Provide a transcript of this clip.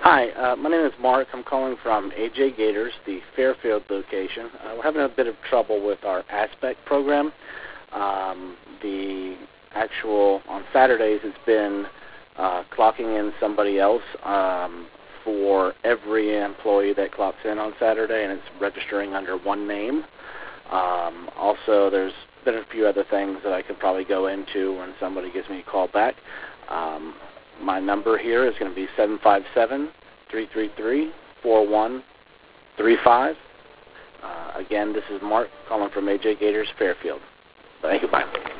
Hi, my name is Mark. I'm calling from AJ Gators, the Fairfield location. We're having a bit of trouble with our Aspect program. On Saturdays, it's been clocking in somebody else for every employee that clocks in on Saturday, and it's registering under one name. Also, there's been a few other things that I could probably go into when somebody gives me a call back. My number here is going to be 757-333-4135. Again, this is Mark calling from AJ Gators, Fairfield. Thank you. Bye.